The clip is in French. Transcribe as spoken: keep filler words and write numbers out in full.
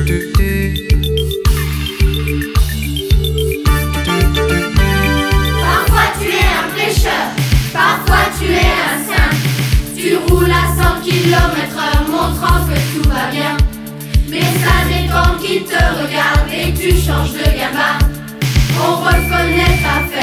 Parfois tu es un prêcheur, parfois tu es un saint. Tu roules à cent kilomètres heure montrant que tout va bien. Mais ça dépend qui te regarde et tu changes de gamin. On reconnaît ta fête.